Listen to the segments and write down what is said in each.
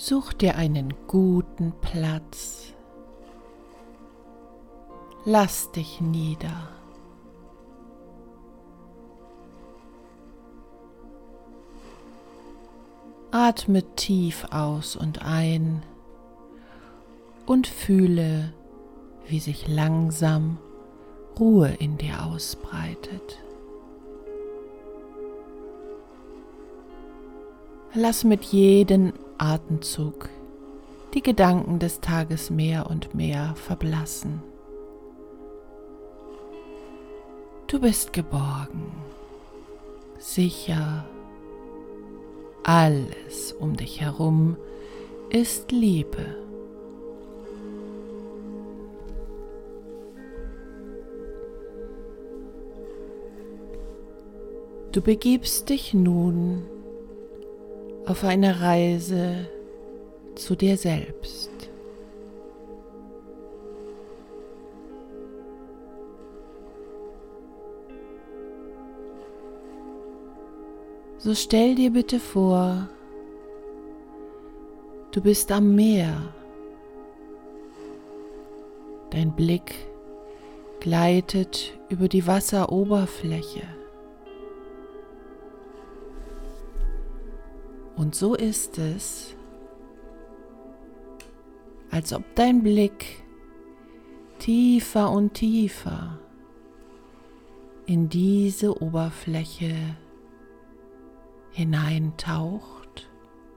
Such dir einen guten Platz. Lass dich nieder. Atme tief aus und ein und fühle, wie sich langsam Ruhe in dir ausbreitet. Lass mit jedem Atemzug die Gedanken des Tages mehr und mehr verblassen. Du bist geborgen, sicher. Alles um dich herum ist Liebe. Du begibst dich nun auf eine Reise zu dir selbst. So stell dir bitte vor, du bist am Meer. Dein Blick gleitet über die Wasseroberfläche. Und so ist es, als ob dein Blick tiefer und tiefer in diese Oberfläche hineintaucht.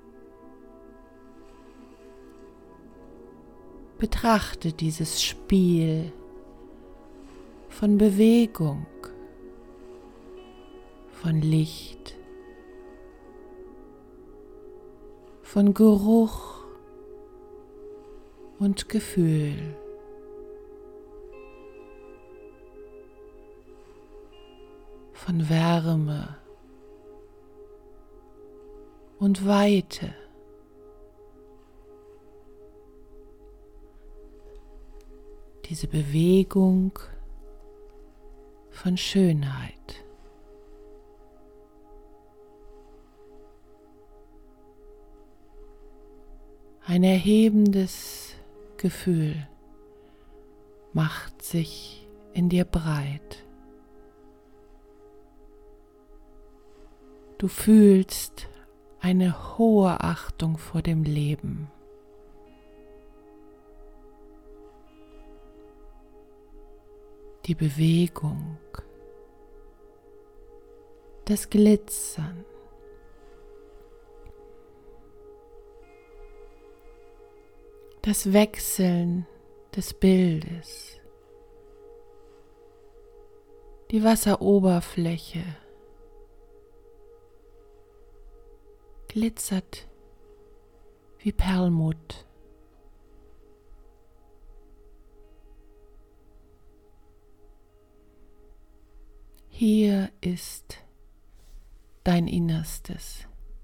Betrachte dieses Spiel von Bewegung, von Licht, von Geruch und Gefühl. Von Wärme und Weite. Diese Bewegung von Schönheit. Ein erhebendes Gefühl macht sich in dir breit. Du fühlst eine hohe Achtung vor dem Leben. Die Bewegung, das Glitzern, das Wechseln des Bildes, die Wasseroberfläche glitzert wie Perlmutt. Hier ist dein Innerstes.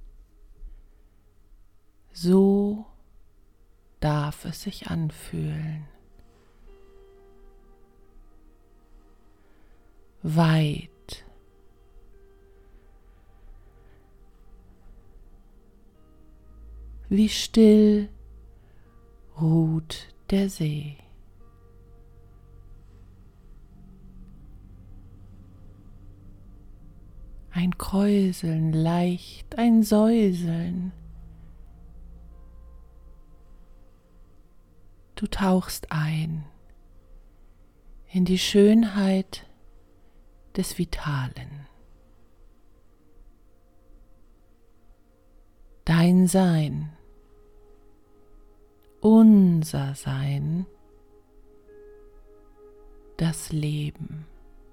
So darf es sich anfühlen. Weit. Wie still ruht der See. Ein Kräuseln, leicht ein Säuseln. Du tauchst ein in die Schönheit des Vitalen. Dein Sein, unser Sein, das Leben.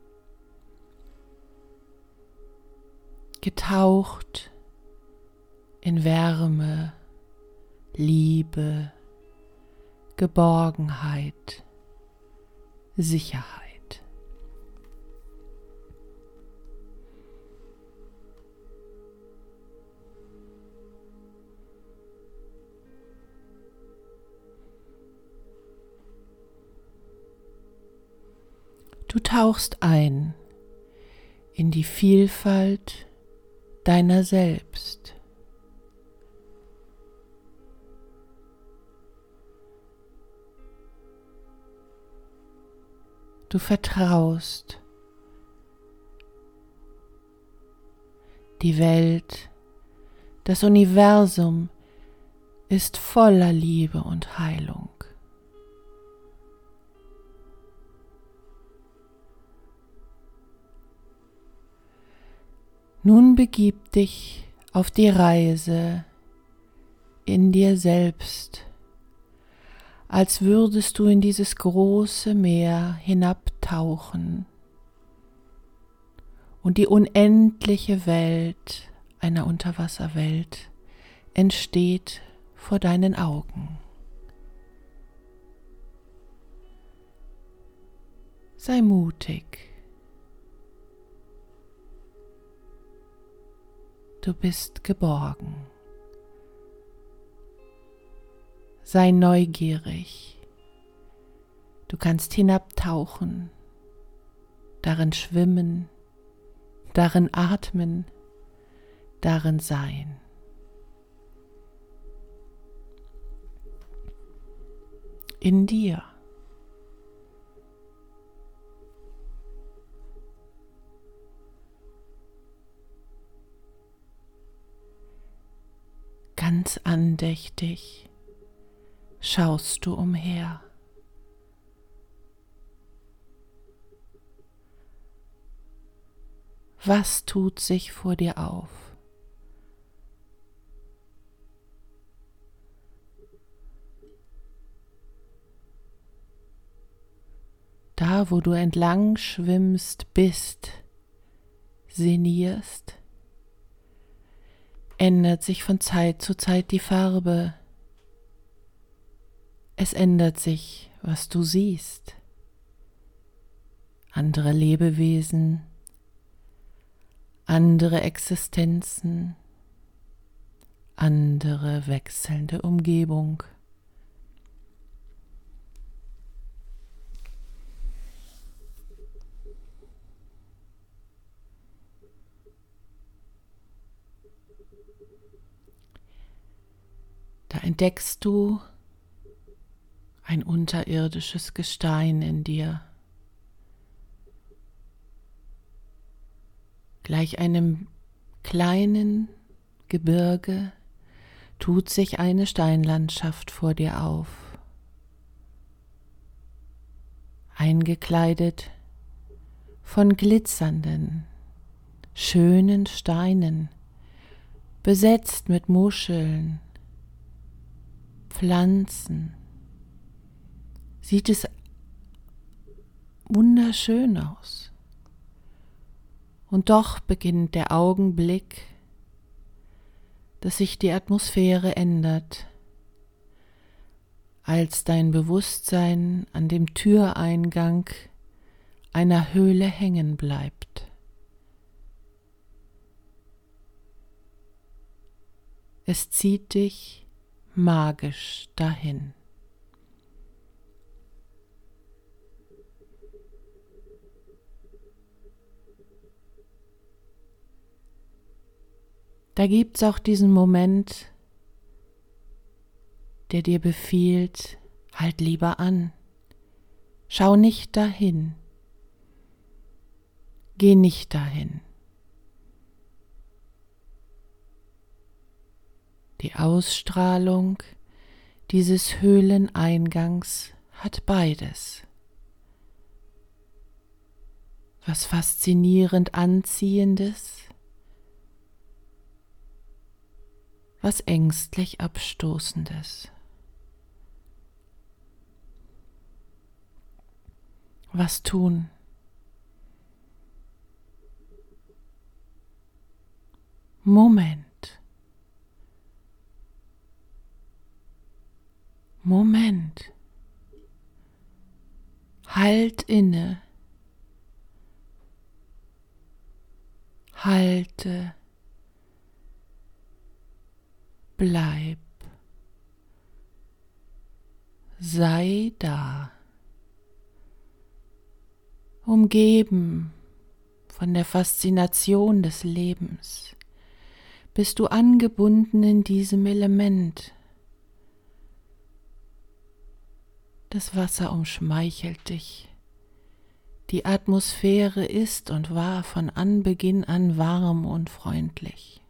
Getaucht in Wärme, Liebe, Geborgenheit, Sicherheit. Du tauchst ein in die Vielfalt deiner selbst. Du vertraust. Die Welt, das Universum ist voller Liebe und Heilung. Nun begib dich auf die Reise in dir selbst, als würdest du in dieses große Meer hinabtauchen und die unendliche Welt einer Unterwasserwelt entsteht vor deinen Augen. Sei mutig. Du bist geborgen. Sei neugierig. Du kannst hinabtauchen, darin schwimmen, darin atmen, darin sein. In dir. Ganz andächtig schaust du umher. Was tut sich vor dir auf? Da, wo du entlang schwimmst, bist, sinnierst, ändert sich von Zeit zu Zeit die Farbe. Es ändert sich, was du siehst. Andere Lebewesen, andere Existenzen, andere wechselnde Umgebung. Da entdeckst du ein unterirdisches Gestein in dir. Gleich einem kleinen Gebirge tut sich eine Steinlandschaft vor dir auf, eingekleidet von glitzernden, schönen Steinen, besetzt mit Muscheln, Pflanzen. Sieht es wunderschön aus. Und doch beginnt der Augenblick, dass sich die Atmosphäre ändert, als dein Bewusstsein an dem Türeingang einer Höhle hängen bleibt. Es zieht dich magisch dahin. Da gibt's auch diesen Moment, der dir befiehlt, halt lieber an. Schau nicht dahin. Geh nicht dahin. Die Ausstrahlung dieses Höhleneingangs hat beides. Was faszinierend Anziehendes, was ängstlich Abstoßendes. Was tun? Moment. Halt inne. Halte. Bleib. Sei da. Umgeben von der Faszination des Lebens, bist du angebunden in diesem Element. Das Wasser umschmeichelt dich Die Atmosphäre ist und war von Anbeginn an warm und freundlich.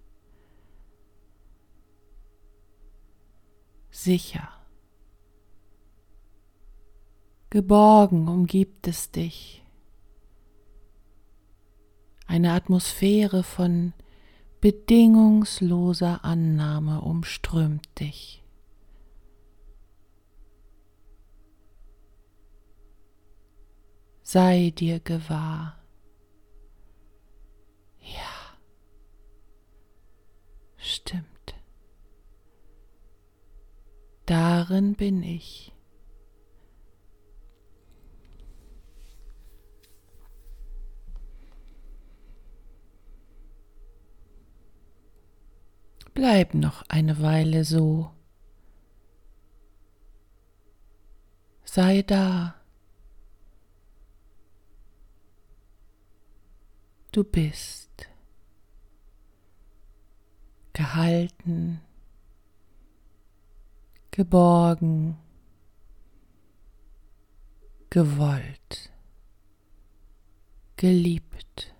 Sicher. Geborgen umgibt es dich. Eine Atmosphäre von bedingungsloser Annahme umströmt dich. Sei dir gewahr. Ja, stimmt. Darin bin ich. Bleib noch eine Weile so. Sei da. Du bist gehalten, geborgen, gewollt, geliebt.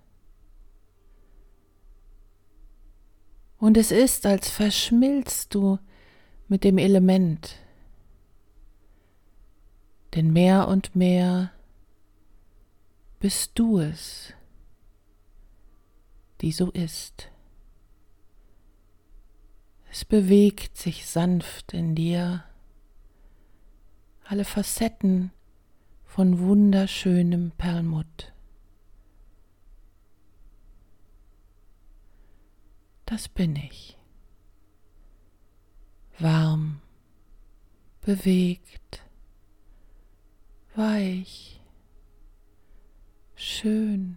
Und es ist, als verschmilzt du mit dem Element, denn mehr und mehr bist du es, die so ist. Es bewegt sich sanft in dir, alle Facetten von wunderschönem Perlmutt. Das bin ich. Warm, bewegt, weich, schön,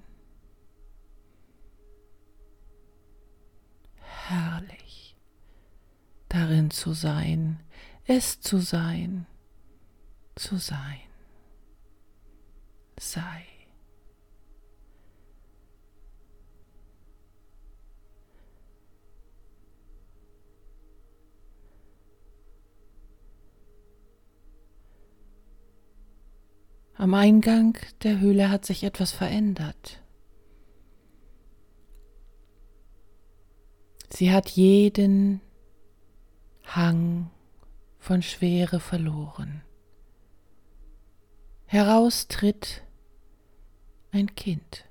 herrlich, darin zu sein, es zu sein, sei. Am Eingang der Höhle hat sich etwas verändert. Sie hat jeden Hang von Schwere verloren. Heraus tritt ein Kind.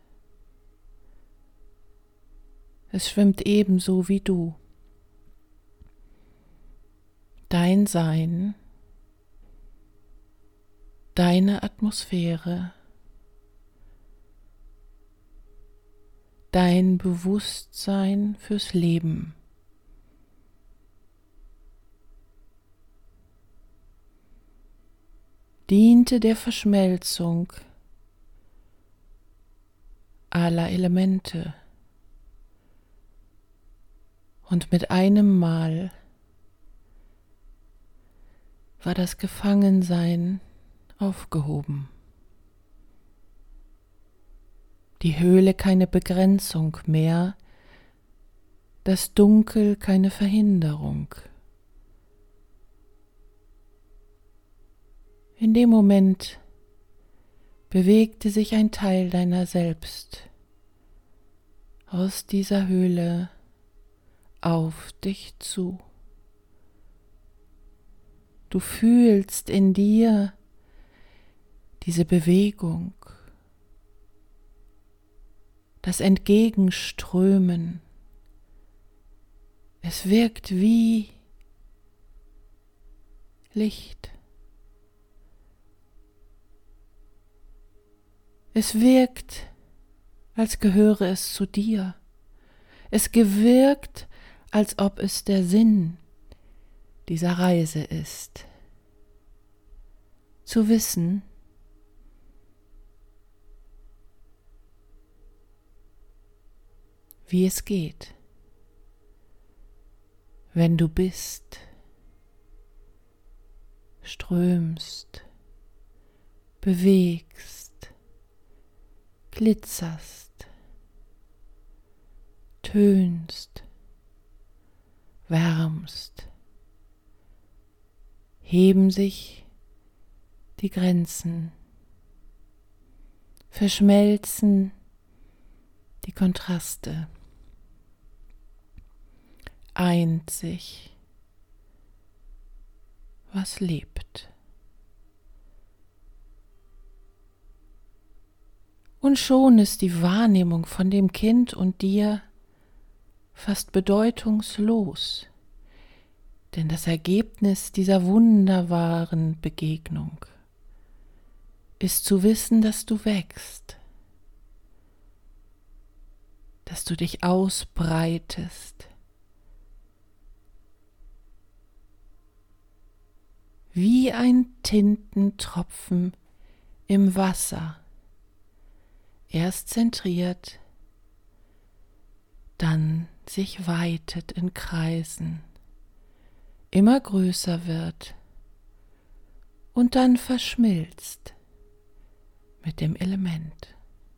Es schwimmt ebenso wie du. Dein Sein, deine Atmosphäre, dein Bewusstsein fürs Leben. Diente der Verschmelzung aller Elemente und mit einem Mal war das Gefangensein aufgehoben. Die Höhle keine Begrenzung mehr, das Dunkel keine Verhinderung. In dem Moment bewegte sich ein Teil deiner selbst aus dieser Höhle auf dich zu. Du fühlst in dir diese Bewegung, das Entgegenströmen. Es wirkt wie Licht. Es wirkt, als gehöre es zu dir. Es gewirkt, als ob es der Sinn dieser Reise ist. Zu wissen, wie es geht, wenn du bist, strömst, bewegst, glitzerst, tönst, wärmst, heben sich die Grenzen, verschmelzen die Kontraste, eint sich, was lebt. Und schon ist die Wahrnehmung von dem Kind und dir fast bedeutungslos, denn das Ergebnis dieser wunderbaren Begegnung ist zu wissen, dass du wächst, dass du dich ausbreitest, wie ein Tintentropfen im Wasser, erst zentriert, dann sich weitet in Kreisen, immer größer wird und dann verschmilzt mit dem Element.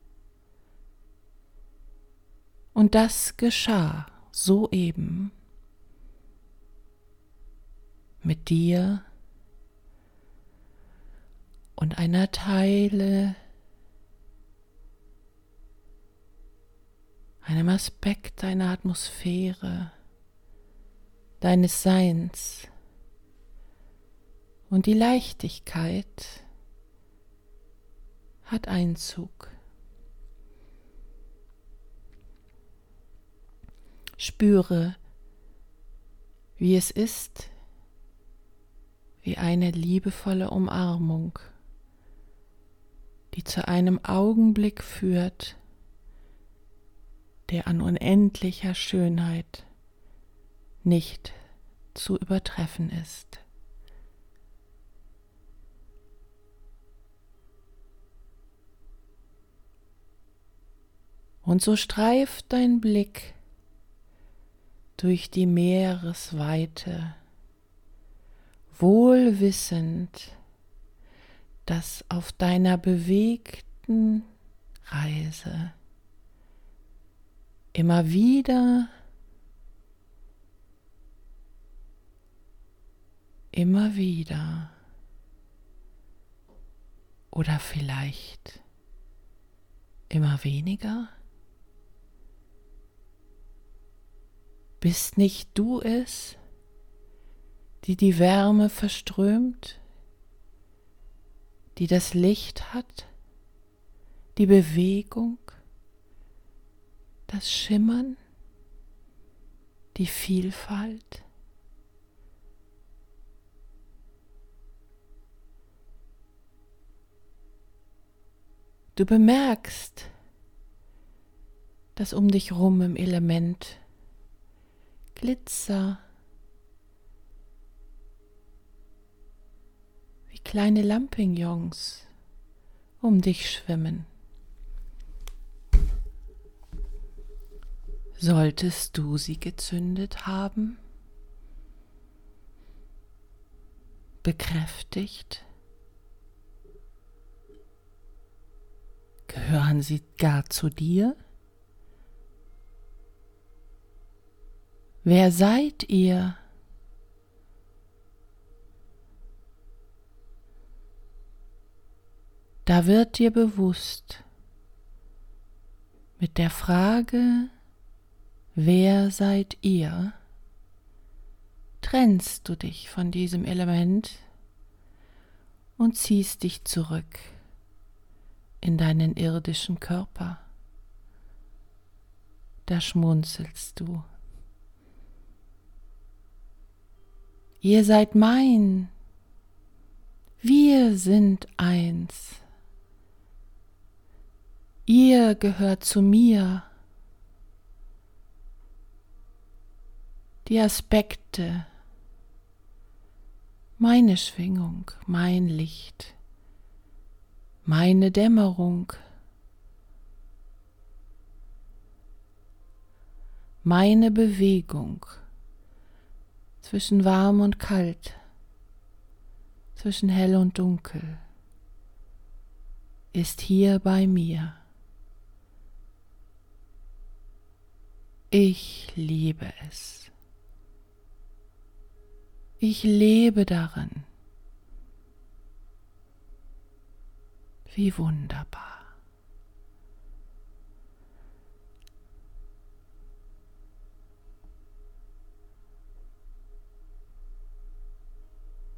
Und das geschah soeben mit dir und einer Teile, einem Aspekt deiner Atmosphäre, deines Seins. Und die Leichtigkeit hat Einzug. Spüre, wie es ist, wie eine liebevolle Umarmung, die zu einem Augenblick führt, der an unendlicher Schönheit nicht zu übertreffen ist. Und so streift dein Blick durch die Meeresweite, wohl wissend, dass auf deiner bewegten Reise immer wieder oder vielleicht immer weniger? Bist nicht du es, die die Wärme verströmt, die das Licht hat, die Bewegung, das Schimmern, die Vielfalt? Du bemerkst, dass um dich rum im Element Glitzer wie kleine Lampignons um dich schwimmen. Solltest du sie gezündet haben, bekräftigt, gehören sie gar zu dir? Wer seid ihr? Da wird dir bewusst, mit der Frage, wer seid ihr, trennst du dich von diesem Element und ziehst dich zurück in deinen irdischen Körper. Da schmunzelst du. Ihr seid mein, wir sind eins. Ihr gehört zu mir. Die Aspekte, meine Schwingung, mein Licht, meine Dämmerung, meine Bewegung zwischen warm und kalt, zwischen hell und dunkel, ist hier bei mir. Ich liebe es. Ich lebe darin. Wie wunderbar.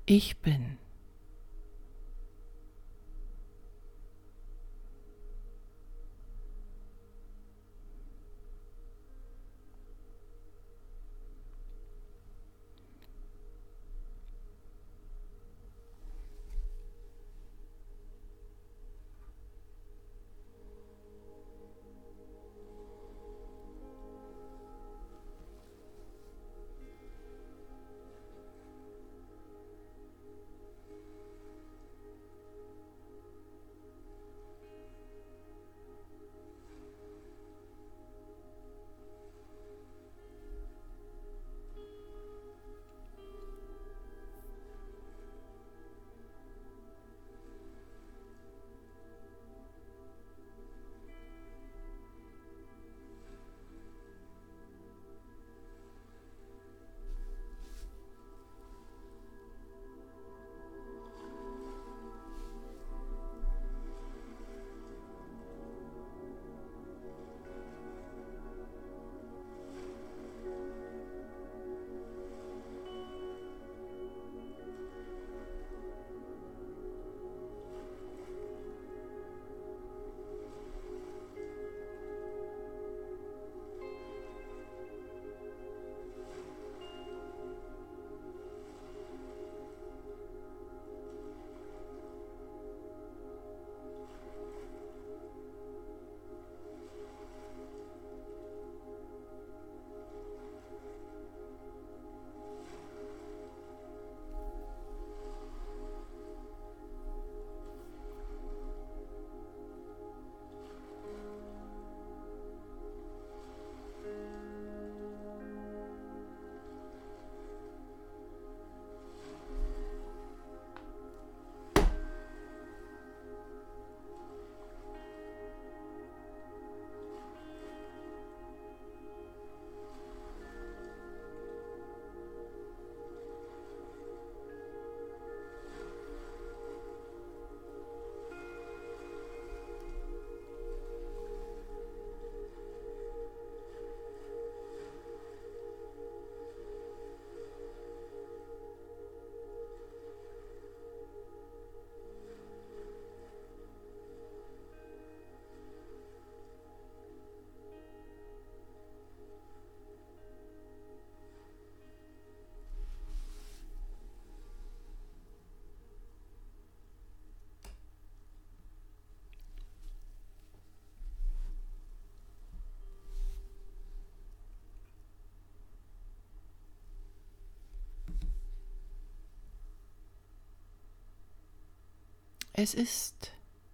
Ich bin. Es ist,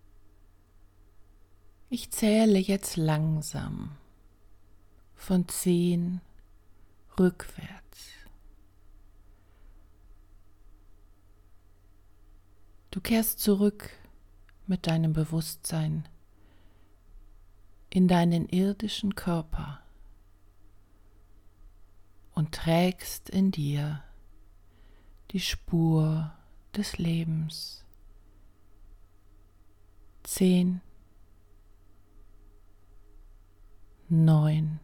ich zähle jetzt langsam von 10 rückwärts. Du kehrst zurück mit deinem Bewusstsein in deinen irdischen Körper und trägst in dir die Spur des Lebens. 10, 9,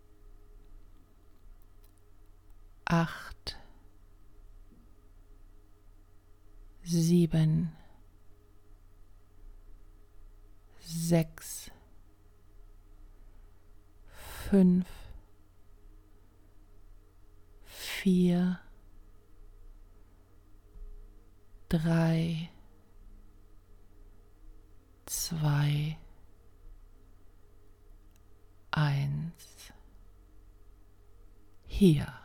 8, 7, 6, 5, 4, 3, 2, 1. Hier.